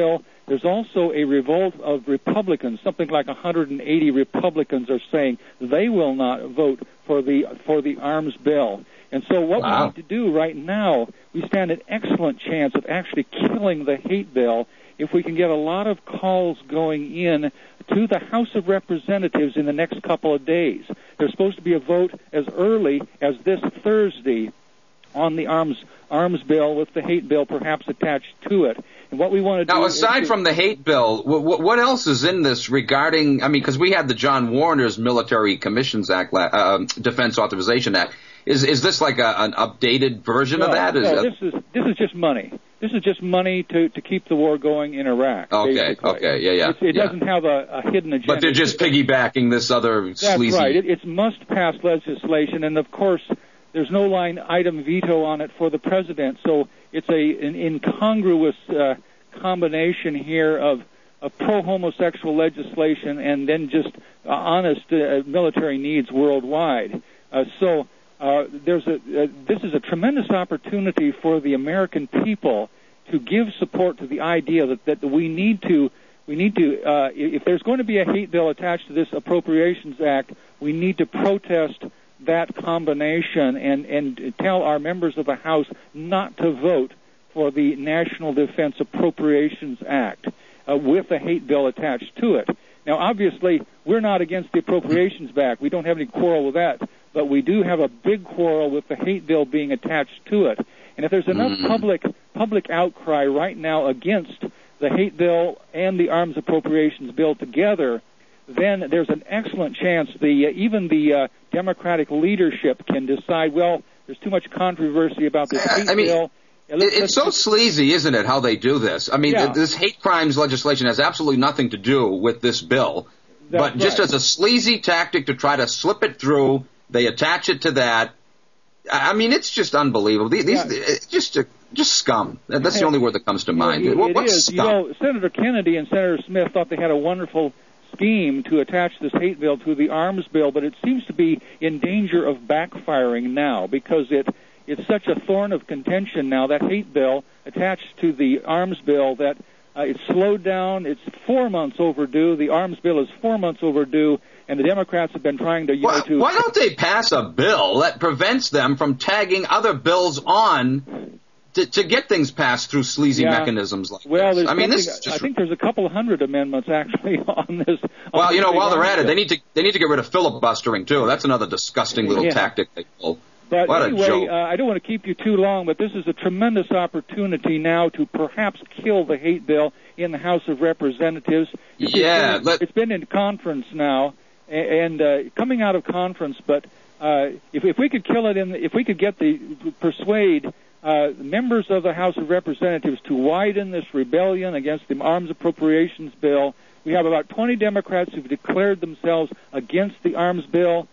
there's also a revolt of Republicans. Something like one hundred eighty Republicans are saying they will not vote for the for the arms bill. And so what wow. we need to do right now, we stand an excellent chance of actually killing the hate bill if we can get a lot of calls going in to the House of Representatives in the next couple of days. There's supposed to be a vote as early as this Thursday on the arms arms bill, with the hate bill perhaps attached to it. And what we want to do now, aside is from the hate bill, what, what else is in this regarding? I mean, because we had the John Warner's Military Commissions Act, uh, Defense Authorization Act. Is is this like a, an updated version no, of that? Is no, that... this is this is just money. This is just money to, to keep the war going in Iraq. Okay, basically. okay, yeah, yeah. It's, it yeah. doesn't have a, a hidden agenda. But they're just piggybacking this other That's sleazy... right. It, it's must-pass legislation, and of course, there's no line item veto on it for the president. So it's a an incongruous uh, combination here of, of pro-homosexual legislation and then just uh, honest uh, military needs worldwide. Uh, so uh, there's a uh, this is a tremendous opportunity for the American people to give support to the idea that, that we need to we need to uh, if there's going to be a hate bill attached to this Appropriations Act, we need to protest that combination and, and tell our members of the House not to vote for the National Defense Appropriations Act uh, with a hate bill attached to it. Now, obviously, we're not against the Appropriations Act. We don't have any quarrel with that, but we do have a big quarrel with the hate bill being attached to it. And if there's enough mm-hmm. public public outcry right now against the hate bill and the arms appropriations bill together, then there's an excellent chance the uh, even the uh, Democratic leadership can decide, well, there's too much controversy about this hate I mean, bill. Let's, it's so sleazy, isn't it, how they do this? I mean, yeah. this hate crimes legislation has absolutely nothing to do with this bill. That's but just right. as a sleazy tactic to try to slip it through, they attach it to that. I mean, it's just unbelievable. These, yeah. it's just just scum. That's the only word that comes to mind. It, it What's is. scum? You know, Senator Kennedy and Senator Smith thought they had a wonderful scheme to attach this hate bill to the arms bill, but it seems to be in danger of backfiring now because it it's such a thorn of contention now, that hate bill attached to the arms bill, that uh, it's slowed down. It's four months overdue. The arms bill is four months overdue, and the Democrats have been trying to, you why, know, to... Why don't they pass a bill that prevents them from tagging other bills on to, to get things passed through sleazy yeah. mechanisms like well, this? I mean, this is I just... think there's a couple of hundred amendments actually on this. Well, on you know, the while they're at it, bill. they need to they need to get rid of filibustering too. That's another disgusting little Yeah. tactic they pull. But what anyway, a joke. Uh, I don't want to keep you too long, but this is a tremendous opportunity now to perhaps kill the hate bill in the House of Representatives. It's Yeah, been, let- it's been in conference now, and uh, coming out of conference. But uh, if, if we could kill it, in, the, if we could get the persuade uh, members of the House of Representatives to widen this rebellion against the arms appropriations bill, we have about twenty Democrats who've declared themselves against the arms bill.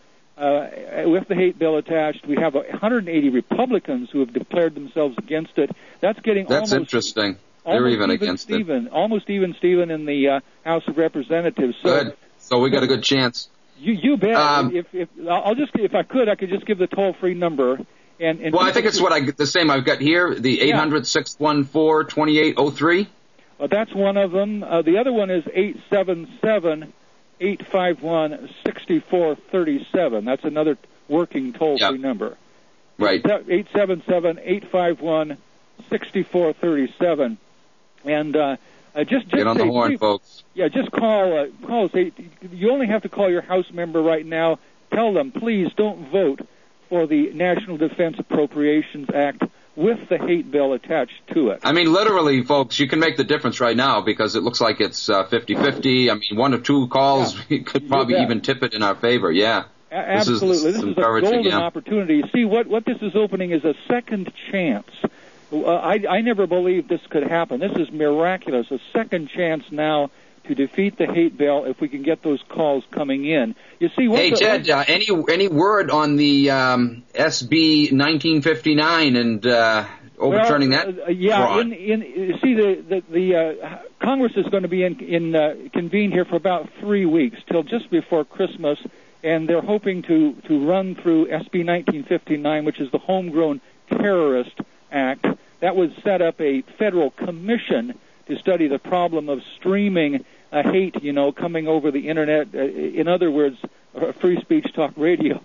Uh, with the hate bill attached, we have one hundred eighty Republicans who have declared themselves against it. That's getting That's almost interesting. They're almost even against Steven, it. Almost even Steven in the uh, House of Representatives. So, Good. So we got a good chance. You, you bet. Um, if, if I'll just, if I could, I could just give the toll-free number. And, and well, I think it's what I the same I've got here. The eight hundred, six one four, two eight zero three. Well, that's one of them. Uh, the other one is eight seven seven, eight five one, six four three seven. That's another working toll-free Yep. number. Right. eight seven seven, eight five one, six four three seven. And uh, uh, just, just Get on say, the horn, please, folks. Yeah, just call. Uh, call us. You only have to call your House member right now. Tell them, please don't vote for the National Defense Appropriations Act with the hate bill attached to it. I mean, literally, folks, you can make the difference right now because it looks like it's uh, fifty-fifty. I mean, one or two calls Yeah. we could probably bet. even tip it in our favor. Yeah. A- absolutely. This is, This is, a encouraging, golden yeah. opportunity. See, what, what this is opening is a second chance. Uh, I, I never believed this could happen. This is miraculous. A second chance now to defeat the hate bill if we can get those calls coming in. You see, what Hey, the, Ted, uh, any any word on the um, S B nineteen fifty-nine and uh, overturning well, that uh, yeah, fraud? in, in, you see, the the, the uh, Congress is going to be in, in uh, convened here for about three weeks, till just before Christmas, and they're hoping to, to run through S B nineteen fifty-nine, which is the Homegrown Terrorist Act. That would set up a federal commission to study the problem of streaming uh, hate, you know, coming over the internet. Uh, in other words, uh, free speech talk radio.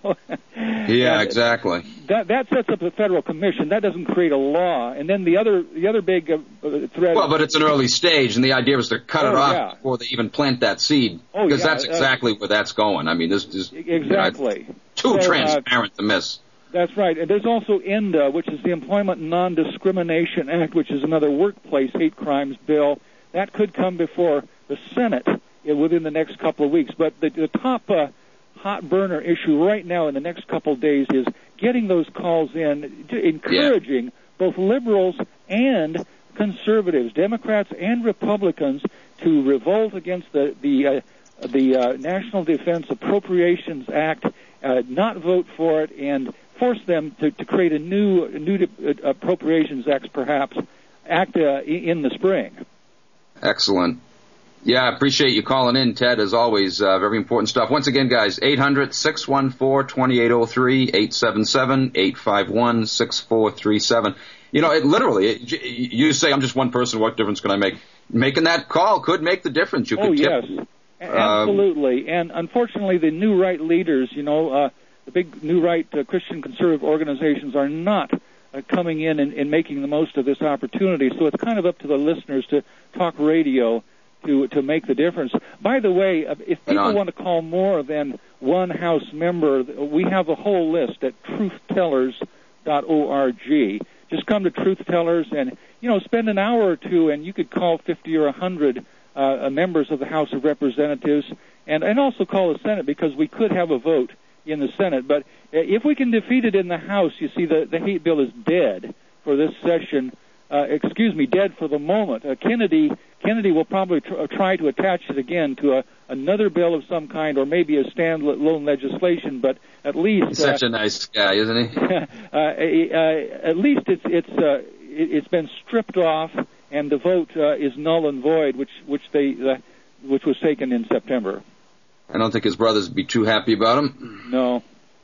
Yeah, exactly. That that sets up a federal commission. That doesn't create a law. And then the other the other big uh, threat. Well, but it's an early stage, and the idea was to cut oh, it off yeah. before they even plant that seed, oh, because yeah. that's exactly uh, where that's going. I mean, this is exactly you know, too so, transparent uh, to miss. That's right. And there's also E N D A, which is the Employment Non-Discrimination Act, which is another workplace hate crimes bill. That could come before the Senate within the next couple of weeks. But the, the top uh, hot burner issue right now in the next couple of days is getting those calls in, encouraging yeah. both liberals and conservatives, Democrats and Republicans, to revolt against the the uh, the uh, National Defense Appropriations Act, uh, not vote for it, and force them to, to create a new a new uh, Appropriations Act, perhaps act uh, in the spring. Excellent. Yeah, I appreciate you calling in, Ted, as always. Uh, very important stuff. Once again, guys, eight hundred, six one four, two eight zero three, eight seven seven, eight five one, six four three seven. You know, it literally, it, you say, I'm just one person, what difference can I make? Making that call could make the difference. You could oh, tip, yes, absolutely. Um, and unfortunately, the New Right leaders, you know, uh, the big New Right uh, Christian conservative organizations are not uh, coming in and, and making the most of this opportunity. So it's kind of up to the listeners to talk radio to to make the difference. By the way, if people want to call more than one House member, we have a whole list at truth tellers dot org. Just come to Truth Tellers and, you know, spend an hour or two, and you could call fifty or one hundred uh, members of the House of Representatives, and, and also call the Senate, because we could have a vote in the Senate. But if we can defeat it in the House, you see, the, the hate bill is dead for this session. Uh, excuse me, dead for the moment. Uh, Kennedy Kennedy will probably tr- try to attach it again to a, another bill of some kind, or maybe a standalone legislation. But at least he's such uh, a nice guy, isn't he? uh, uh, at least it's it's uh, it's been stripped off, and the vote uh, is null and void, which which they uh, which was taken in September. I don't think his brothers would be too happy about him. No.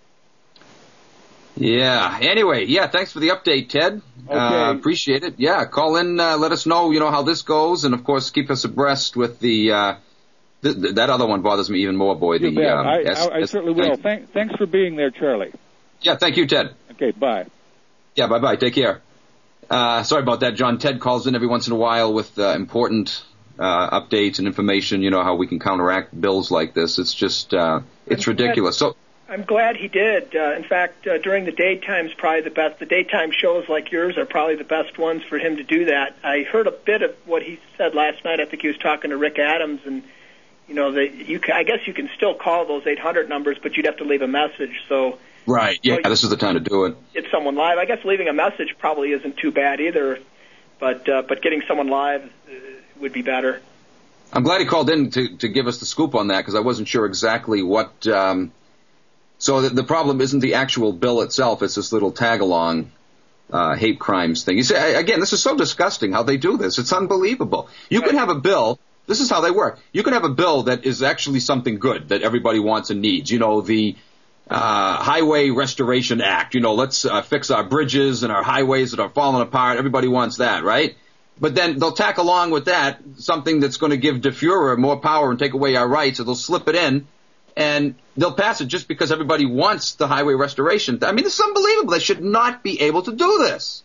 Yeah. Anyway, yeah, thanks for the update, Ted. Okay. Uh, appreciate it. Yeah, call in, uh, let us know, you know, how this goes, and of course keep us abreast with the, uh, th- th- that other one bothers me even more, boy. You the, bet. Um, I, S- I, I certainly will. Thank, thanks for being there, Charlie. Yeah, thank you, Ted. Okay, bye. Yeah, bye-bye. Take care. Uh, sorry about that, John. Ted calls in every once in a while with uh, important uh, updates and information, you know, how we can counteract bills like this. It's just, uh, it's ridiculous. So. I'm glad he did. Uh, in fact, uh, during the daytime's probably the best. The daytime shows like yours are probably the best ones for him to do that. I heard a bit of what he said last night. I think he was talking to Rick Adams, and you know, the, you. I guess you can still call those eight hundred numbers, but you'd have to leave a message. So. Right. Yeah. You know, this is the time to do it. Get someone live. I guess leaving a message probably isn't too bad either, but uh, but getting someone live uh, would be better. I'm glad he called in to to give us the scoop on that, because I wasn't sure exactly what. Um, So the, the problem isn't the actual bill itself; it's this little tag-along uh, hate crimes thing. You see, again, this is so disgusting how they do this. It's unbelievable. You can have a bill. This is how they work. You can have a bill that is actually something good that everybody wants and needs. You know, the uh, Highway Restoration Act. You know, let's uh, fix our bridges and our highways that are falling apart. Everybody wants that, right? But then they'll tack along with that something that's going to give De Fuhrer more power and take away our rights, so they'll slip it in. And they'll pass it just because everybody wants the highway restoration. I mean, this is unbelievable. They should not be able to do this.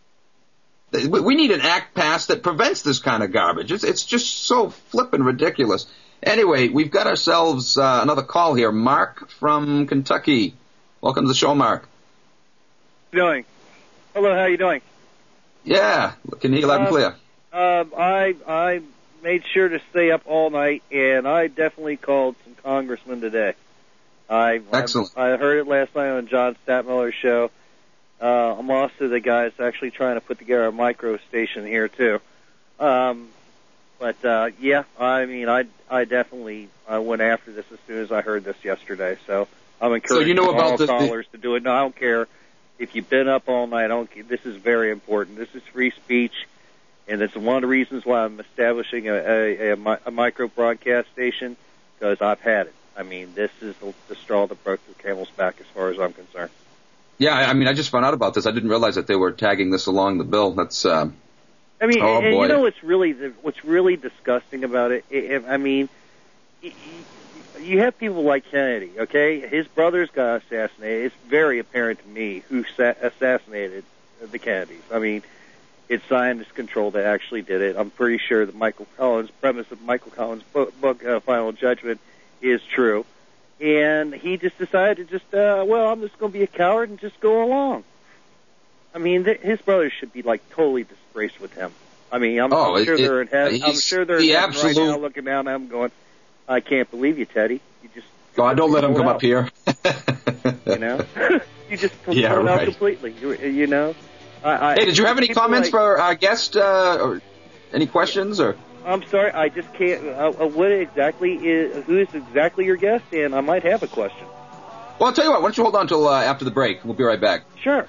We need an act passed that prevents this kind of garbage. It's, it's just so flippin' ridiculous. Anyway, we've got ourselves uh, another call here. Mark from Kentucky. Welcome to the show, Mark. How you doing? Hello, how you doing? Yeah, can you hear loud and clear? Um, I I made sure to stay up all night, and I definitely called some congressmen today. I Excellent. I, I heard it last night on John Stadtmiller's show. Uh, I'm also the guy that's actually trying to put together a micro station here too. Um, but uh, yeah, I mean, I I definitely I went after this as soon as I heard this yesterday. So I'm encouraging so you know all about the, callers to do it. No, I don't care if you've been up all night. I don't care. This is very important. This is free speech. And it's one of the reasons why I'm establishing a, a, a, a micro broadcast station, because I've had it. I mean, this is the, the straw that broke the camel's back as far as I'm concerned. Yeah, I mean, I just found out about this. I didn't realize that they were tagging this along the bill. That's uh, I mean, oh, and boy. you know what's really what's really disgusting about it? I mean, you have people like Kennedy, okay? His brothers got assassinated. It's very apparent to me who assassinated the Kennedys. I mean, it's Zionist control that actually did it. I'm pretty sure that Michael Collins' premise of Michael Collins' book, book uh, Final Judgment, is true. And he just decided to just, uh, well, I'm just going to be a coward and just go along. I mean, th- his brothers should be, like, totally disgraced with him. I mean, I'm, oh, I'm sure it, they're in heaven. I'm he's sure they're in the heaven absolute... right now looking down at him going, I can't believe you, Teddy. You just... God, don't let him come out. up here. You know? You just come yeah, right. out completely, you, you know? I, I, hey, did you have any comments like, for our guest, uh, or any questions, or... I'm sorry, I just can't... Uh, what exactly is... Who is exactly your guest? And I might have a question. Well, I'll tell you what, why don't you hold on until uh, after the break. We'll be right back. Sure.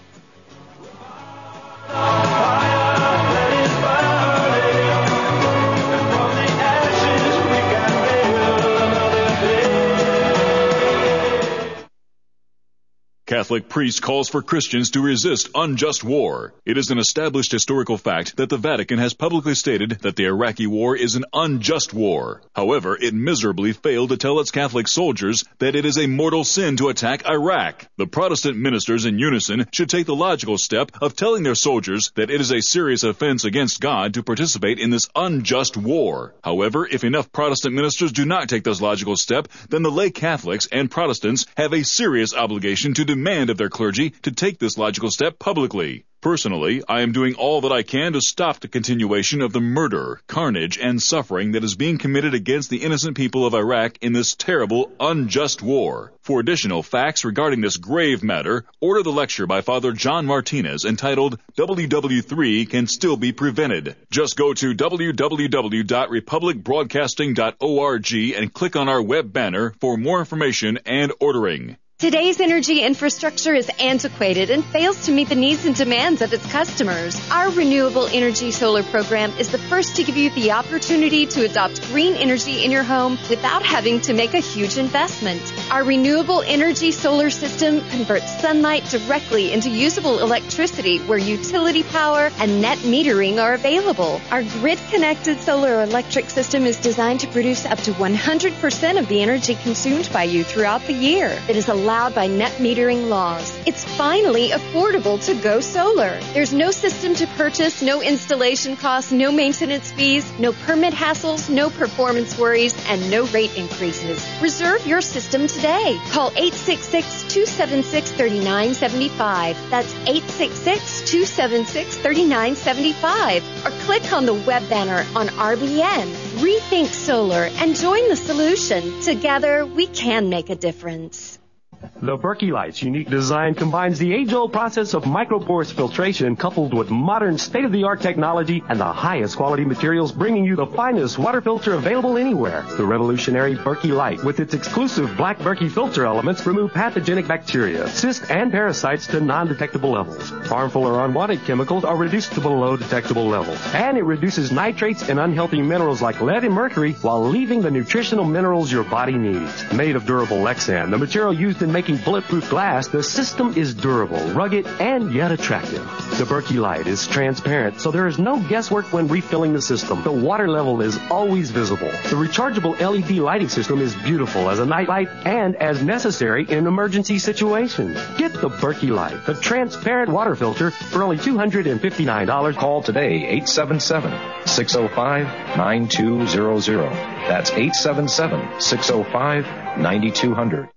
Catholic priest calls for Christians to resist unjust war. It is an established historical fact that the Vatican has publicly stated that the Iraqi war is an unjust war. However, it miserably failed to tell its Catholic soldiers that it is a mortal sin to attack Iraq. The Protestant ministers in unison should take the logical step of telling their soldiers that it is a serious offense against God to participate in this unjust war. However, if enough Protestant ministers do not take this logical step, then the lay Catholics and Protestants have a serious obligation to demand demand of their clergy to take this logical step publicly. Personally, I am doing all that I can to stop the continuation of the murder, carnage, and suffering that is being committed against the innocent people of Iraq in this terrible, unjust war. For additional facts regarding this grave matter, order the lecture by Father John Martinez entitled W W three Can Still Be Prevented. Just go to w w w dot republic broadcasting dot org and click on our web banner for more information and ordering. Today's energy infrastructure is antiquated and fails to meet the needs and demands of its customers. Our Renewable Energy Solar program is the first to give you the opportunity to adopt green energy in your home without having to make a huge investment. Our Renewable Energy Solar system converts sunlight directly into usable electricity where utility power and net metering are available. Our grid-connected solar electric system is designed to produce up to one hundred percent of the energy consumed by you throughout the year. It is a allowed by net metering laws. It's finally affordable to go solar. There's no system to purchase, no installation costs, no maintenance fees, no permit hassles, no performance worries, and no rate increases. Reserve your system today. Call eight six six, two seven six, three nine seven five. That's eight six six, two seven six, three nine seven five. Or click on the web banner on R B N. Rethink solar and join the solution. Together, we can make a difference. The Berkey Light's unique design combines the age-old process of micropores filtration coupled with modern state-of-the-art technology and the highest quality materials, bringing you the finest water filter available anywhere. The revolutionary Berkey Light, with its exclusive black Berkey filter elements, remove pathogenic bacteria, cysts, and parasites to non-detectable levels. Harmful or unwanted chemicals are reduced to below detectable levels. And it reduces nitrates and unhealthy minerals like lead and mercury while leaving the nutritional minerals your body needs. Made of durable Lexan, the material used in making bulletproof glass, the system is durable, rugged, and yet attractive. The Berkey Light is transparent, so there is no guesswork when refilling the system. The water level is always visible. The rechargeable L E D lighting system is beautiful as a night light and as necessary in emergency situations. Get the Berkey Light, the transparent water filter, for only two hundred fifty-nine dollars. Call today, eight seven seven, six oh five, nine two zero zero. That's eight seven seven, six oh five, nine two zero zero.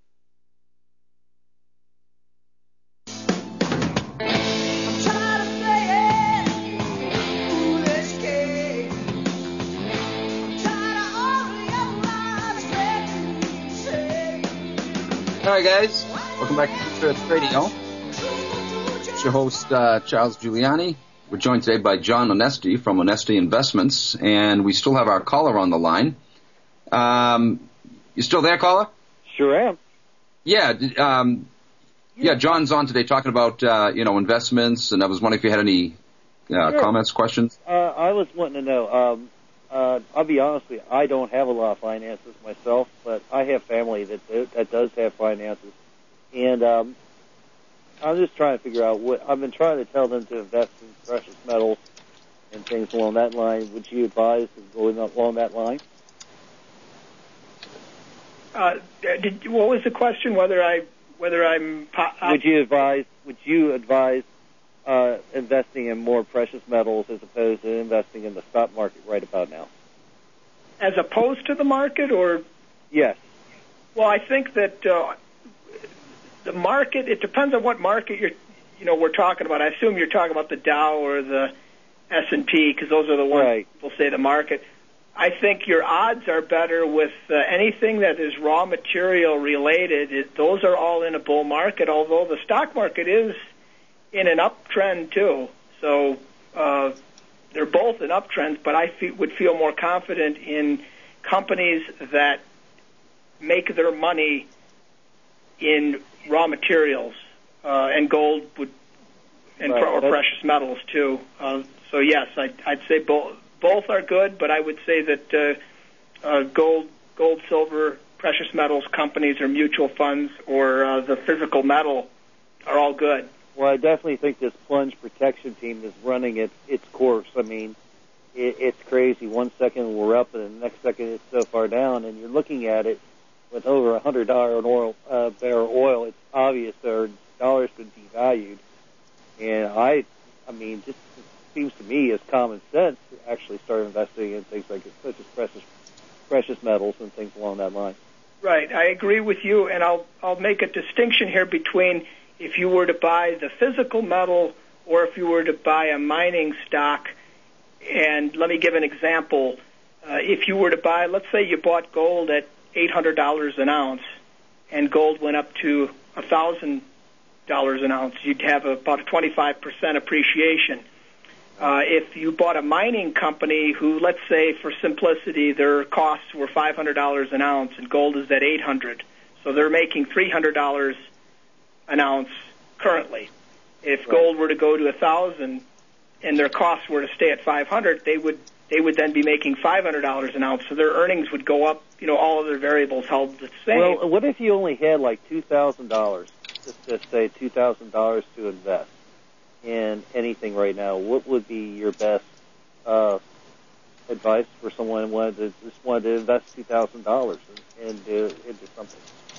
All right, guys. Welcome back to True Earth Radio. It's your host, uh, Charles Giuliani. We're joined today by John Onesti from Onesti Investments, and we still have our caller on the line. Um, you still there, caller? Sure am. Yeah, um, yeah. John's on today talking about uh, you know investments, and I was wondering if you had any uh, sure. comments, questions. Uh, I was wanting to know. Um, Uh, I'll be honest with you, I don't have a lot of finances myself, but I have family that that does have finances. And um, I'm just trying to figure out what, I've been trying to tell them to invest in precious metals, and things along that line. Would you advise going along that line? Uh, did, what was the question? Whether I whether I'm uh, would you advise would you advise uh, investing in more precious metals as opposed to investing in the stock market right about now? As opposed to the market, or yes? Well, I think that uh, the market. It depends on what market you're. You know, we're talking about. I assume you're talking about the Dow or the S and P, because those are the ones right. people say the market. I think your odds are better with uh, anything that is raw material related. It, those are all in a bull market, although the stock market is in an uptrend too. So uh, they're both in uptrends, but I fe- would feel more confident in companies that make their money in raw materials, uh, and gold would, and right. pro- or precious metals too. Uh, so yes, I'd, I'd say both. Both are good, but I would say that uh, uh, gold, gold, silver, precious metals companies or mutual funds or uh, the physical metal are all good. Well, I definitely think this plunge protection team is running its its course. I mean, it, it's crazy. One second we're up, and the next second it's so far down. And you're looking at it with over a hundred dollar an oil uh, barrel oil. It's obvious their dollar's been devalued, and I, I mean, just. Seems to me as common sense to actually start investing in things like such as precious precious metals and things along that line. Right, I agree with you, and I'll I'll make a distinction here between if you were to buy the physical metal or if you were to buy a mining stock. And let me give an example. Uh, if you were to buy, let's say you bought gold at eight hundred dollars an ounce, and gold went up to one thousand dollars an ounce, you'd have about a twenty-five percent appreciation. Uh, if you bought a mining company who, let's say, for simplicity, their costs were five hundred dollars an ounce and gold is at eight hundred dollars, so they're making three hundred dollars an ounce currently. If right. gold were to go to one thousand dollars and their costs were to stay at five hundred dollars, they would they would then be making five hundred dollars an ounce, so their earnings would go up. You know, all of their variables held the same. Well, what if you only had like two thousand dollars, just to say two thousand dollars to invest in anything right now? What would be your best uh, advice for someone who wanted to just wanted to invest two thousand dollars into into something?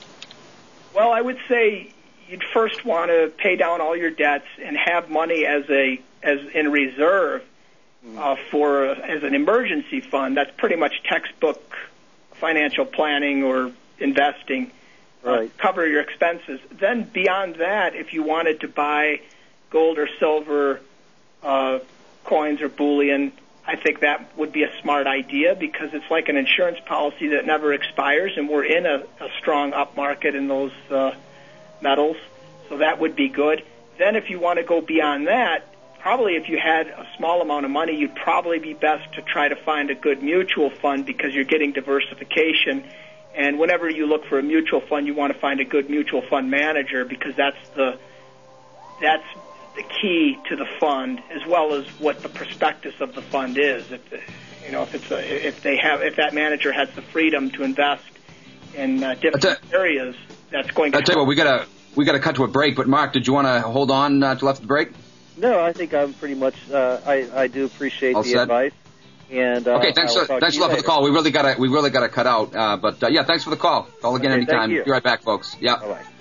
Well, I would say you'd first want to pay down all your debts and have money as a as in reserve uh, for uh, as an emergency fund. That's pretty much textbook financial planning or investing. Right. Uh, cover your expenses. Then beyond that, if you wanted to buy gold or silver uh, coins or bullion, I think that would be a smart idea because it's like an insurance policy that never expires, and we're in a, a strong up market in those uh, metals, so that would be good. Then if you want to go beyond that, probably if you had a small amount of money, you'd probably be best to try to find a good mutual fund because you're getting diversification. And whenever you look for a mutual fund, you want to find a good mutual fund manager because that's the that's the key to the fund, as well as what the prospectus of the fund is. If the, you know, if it's a, if they have if that manager has the freedom to invest in uh, different you, areas, that's going to. I'll tell you what, we gotta we gotta cut to a break. But Mark, did you want to hold on uh, till after the break? No, I think I'm pretty much. Uh, I I do appreciate All the set. advice. And uh, okay, thanks. Uh, thanks a lot for the call. We really gotta we really gotta cut out. Uh, but uh, yeah, thanks for the call. Call again okay, anytime. Thank you. Be right back, folks. Yeah. All right.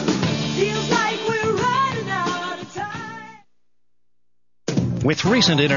With recent internet